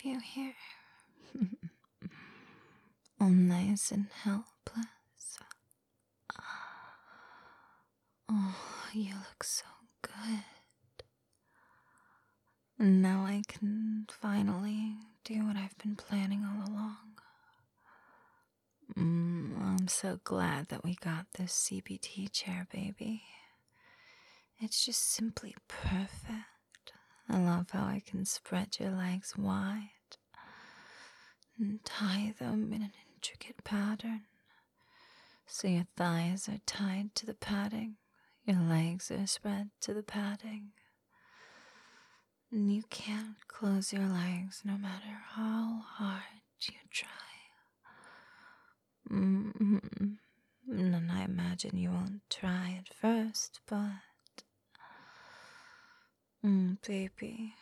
you here. All nice and helpless. Oh, you look so good. Now I can finally do what I've been planning all along. I'm so glad that we got this CBT chair, baby. It's just simply perfect. I love how I can spread your legs wide and tie them in an intricate pattern. So your thighs are tied to the padding, your legs are spread to the padding. And you can't close your legs no matter how hard you try. And I imagine you won't try at first, but... baby...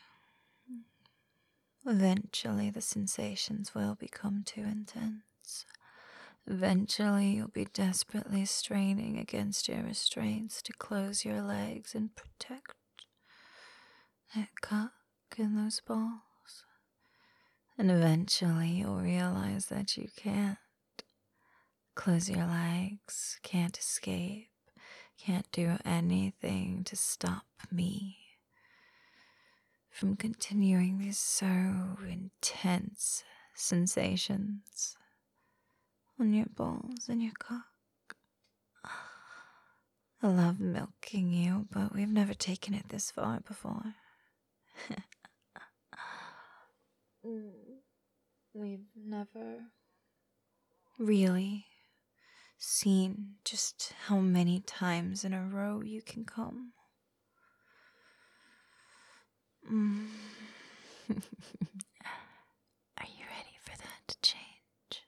Eventually the sensations will become too intense. Eventually you'll be desperately straining against your restraints to close your legs and protect that cock and those balls. And eventually you'll realize that you can't close your legs, can't escape, can't do anything to stop me from continuing these so intense sensations on your balls and your cock. I love milking you, but we've never taken it this far before. We've never really seen just how many times in a row you can come. Are you ready for that to change?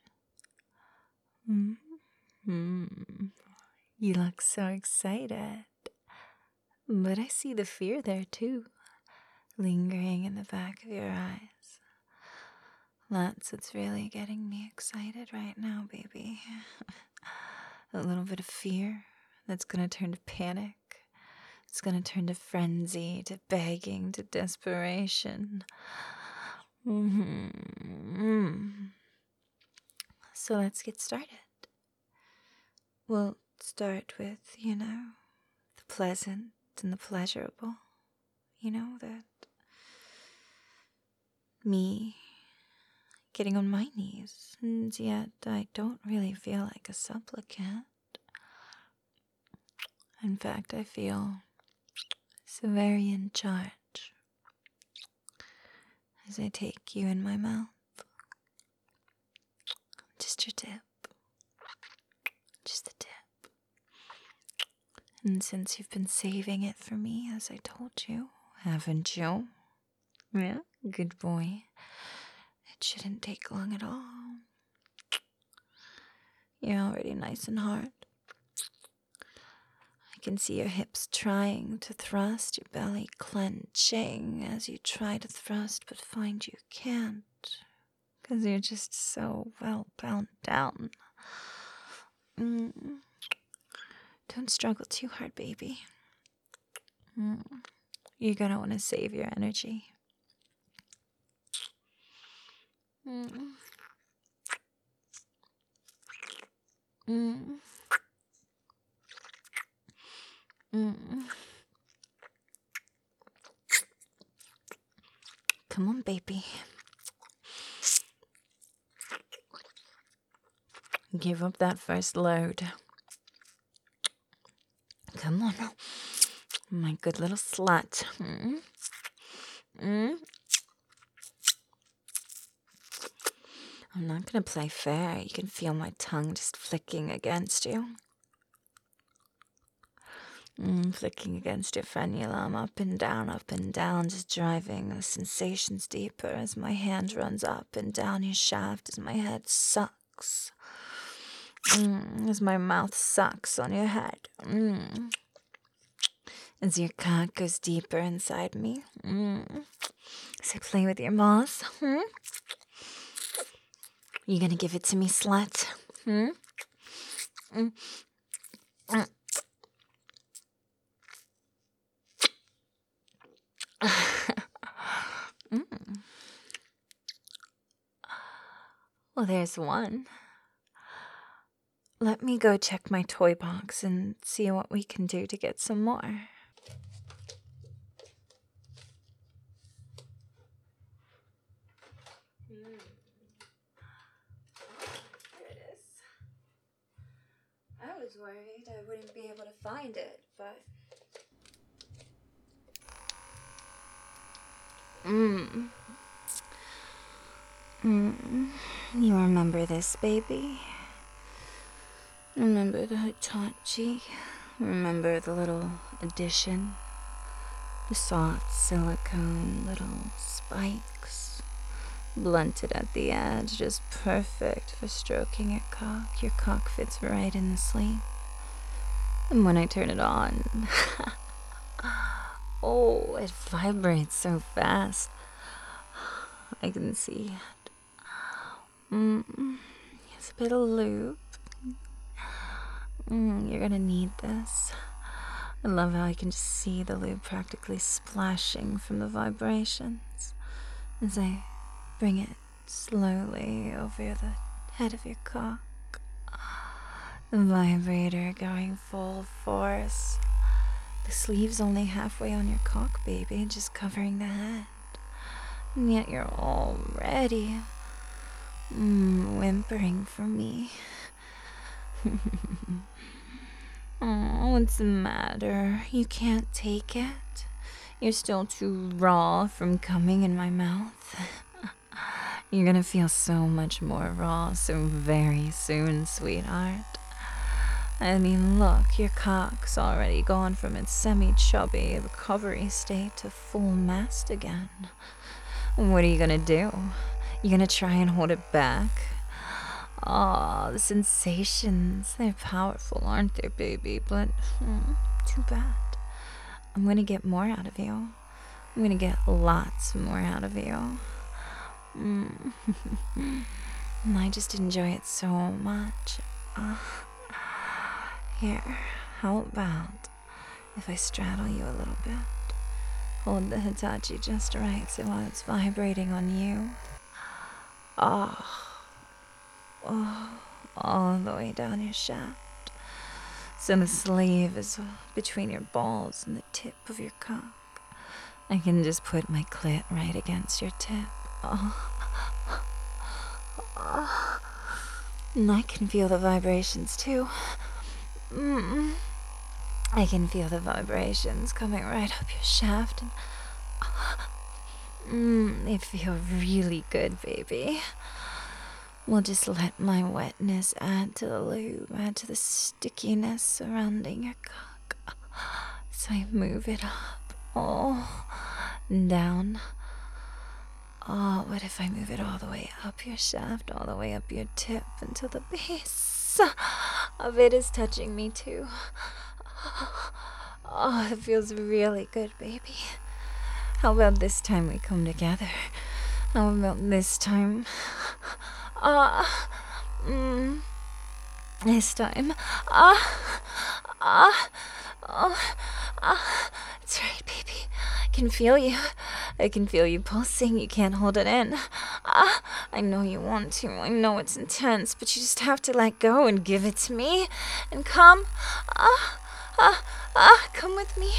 You look so excited. But I see the fear there too, lingering in the back of your eyes. That's what's really getting me excited right now, baby. A little bit of fear that's gonna turn to panic. It's gonna turn to frenzy, to begging, to desperation. So let's get started. We'll start with, the pleasant and the pleasurable. That me getting on my knees, and yet I don't really feel like a supplicant. In fact, I feel so very in charge as I take you in my mouth. Just your tip. Just the tip. And since you've been saving it for me, as I told you, haven't you? Yeah, good boy. It shouldn't take long at all. You're already nice and hard. I can see your hips trying to thrust, your belly clenching as you try to thrust, but find you can't. Because you're just so well bound down. Don't struggle too hard, baby. You're gonna want to save your energy. Come on, baby. Give up that first load. Come on, my good little slut. I'm not gonna play fair. You can feel my tongue just flicking against you. Flicking against your frenulum, up and down, just driving the sensations deeper as my hand runs up and down your shaft as my head sucks. As my mouth sucks on your head. As your cock goes deeper inside me. As I play with your balls. You gonna give it to me, slut? Well, there's one. Let me go check my toy box and see what we can do to get some more. Here it is. I was worried I wouldn't be able to find it, but... You remember this, baby? Remember the Hitachi? Remember the little addition? The soft silicone little spikes, blunted at the edge, just perfect for stroking your cock. Your cock fits right in the sleeve. And when I turn it on, oh, it vibrates so fast. I can see it. It's a bit of lube. You're gonna need this. I love how I can just see the lube practically splashing from the vibrations as I bring it slowly over the head of your cock. The vibrator going full force. The sleeve's only halfway on your cock, baby, just covering the head. And yet you're already whimpering for me. Oh, what's the matter? You can't take it? You're still too raw from coming in my mouth? You're gonna feel so much more raw so very soon, sweetheart. I mean, look, your cock's already gone from its semi-chubby recovery state to full mast again. What are you gonna do? You gonna try and hold it back? Oh, the sensations, they're powerful, aren't they, baby? But, too bad. I'm gonna get more out of you. I'm gonna get lots more out of you. And I just enjoy it so much. Here, how about if I straddle you a little bit? Hold the Hitachi just right so while it's vibrating on you. All the way down your shaft. So the sleeve is between your balls and the tip of your cock. I can just put my clit right against your tip. And I can feel the vibrations too. I can feel the vibrations coming right up your shaft, and they feel really good, baby. We'll just let my wetness add to the lube, add to the stickiness surrounding your cock. So I move it up, down. Oh, what if I move it all the way up your shaft, all the way up your tip until the base of it is touching me too. Oh, it feels really good, baby. How about this time we come together? How about this time? This time. That's right, baby. I can feel you. I can feel you pulsing. You can't hold it in. I know you want to. I know it's intense, but you just have to let go and give it to me. And come. Come with me.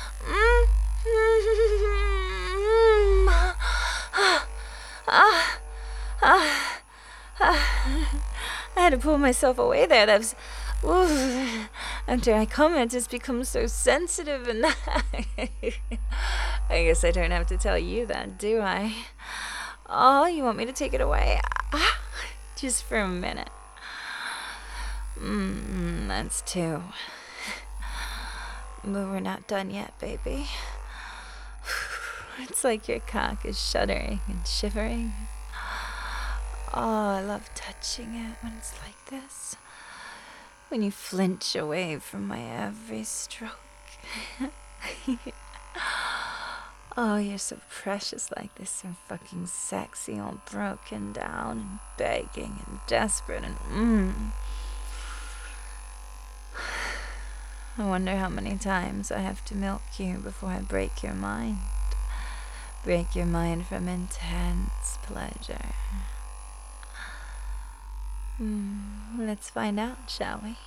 I had to pull myself away there. That was... After I come, it just becomes so sensitive, and I guess I don't have to tell you that, do I? Oh, you want me to take it away? Just for a minute. That's two. But we're not done yet, baby. It's like your cock is shuddering and shivering. Oh, I love touching it when it's like this. When you flinch away from my every stroke. Oh, you're so precious like this, so fucking sexy, all broken down and begging and desperate and I wonder how many times I have to milk you before I break your mind. Break your mind from intense pleasure. Let's find out, shall we?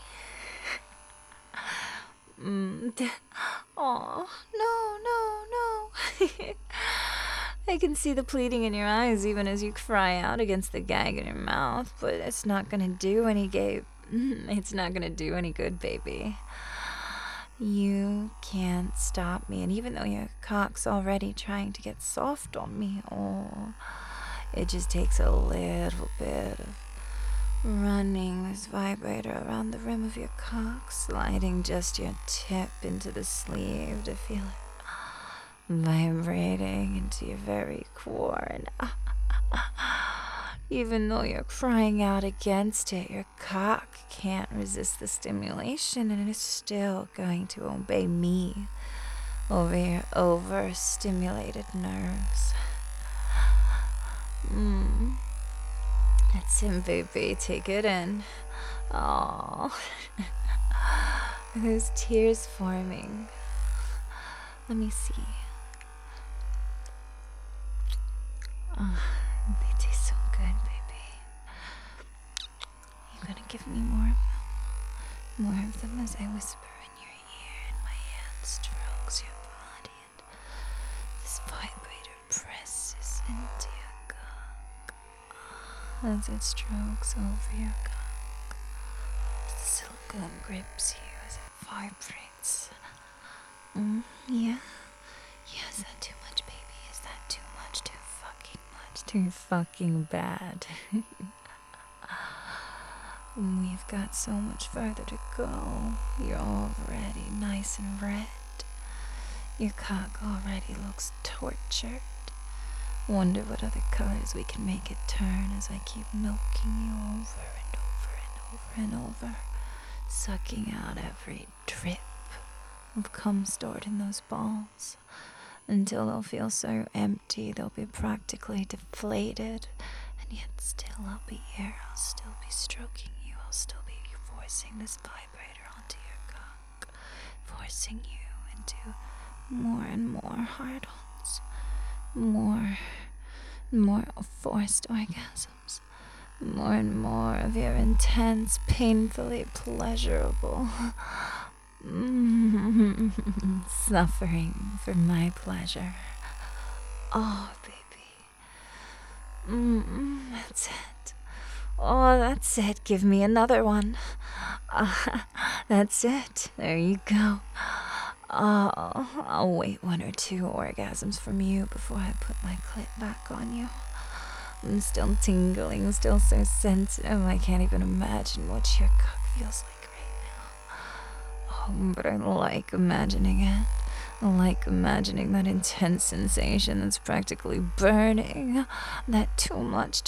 Oh, no, no, no. I can see the pleading in your eyes even as you cry out against the gag in your mouth, but it's not gonna do any it's not gonna do any good, baby. You can't stop me, and even though your cock's already trying to get soft on me, it just takes a little bit of running this vibrator around the rim of your cock, sliding just your tip into the sleeve to feel it vibrating into your very core. And even though you're crying out against it, your cock can't resist the stimulation, and it is still going to obey me over your overstimulated nerves. That's it, baby. Take it in. Oh, those tears forming. Let me see. They taste so good, baby. You gonna give me more of them as I whisper in your ear and my hand strokes your body and this vibrator presses into your cock as it strokes over your cock. The silicone grips you as it vibrates. Yeah? Yeah, is that too much, baby? Is that too much? Too fucking much? Too fucking bad? We've got so much further to go. You're already nice and red. Your cock already looks tortured. Wonder what other colors we can make it turn as I keep milking you over and over and over and over, sucking out every drip of cum stored in those balls until they'll feel so empty they'll be practically deflated, and yet still I'll be here. I'll still be stroking you. I'll still be forcing this vibrator onto your cock, forcing you into more and more hard-ons, more and more forced orgasms, more and more of your intense, painfully pleasurable suffering for my pleasure. Oh, baby. That's it. Oh, that's it. Give me another one. That's it. There you go. Oh, I'll wait 1 or 2 orgasms from you before I put my clit back on you. I'm still tingling, still so sensitive. I can't even imagine what your cock feels like right now. Oh, but I like imagining it. I like imagining that intense sensation that's practically burning. That too much,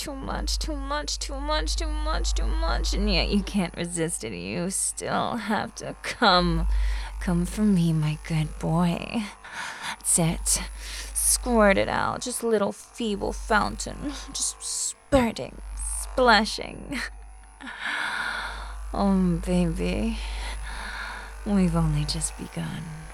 and yet you can't resist it. You still have to come. Come for me, my good boy. That's it. Squirt it out. Just a little feeble fountain. Just spurting, splashing. Oh, baby. We've only just begun.